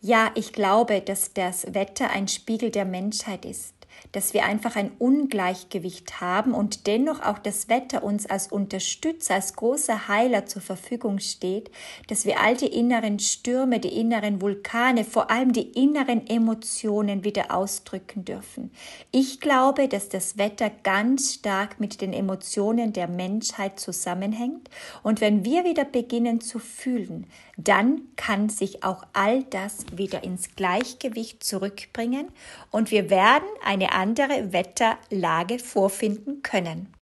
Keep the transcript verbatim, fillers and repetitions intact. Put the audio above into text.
Ja, ich glaube, dass das Wetter ein Spiegel der Menschheit ist, dass wir einfach ein Ungleichgewicht haben und dennoch auch das Wetter uns als Unterstützer, als großer Heiler zur Verfügung steht, dass wir all die inneren Stürme, die inneren Vulkane, vor allem die inneren Emotionen wieder ausdrücken dürfen. Ich glaube, dass das Wetter ganz stark mit den Emotionen der Menschheit zusammenhängt und wenn wir wieder beginnen zu fühlen, dann kann sich auch all das wieder ins Gleichgewicht zurückbringen und wir werden eine andere Wetterlage vorfinden können.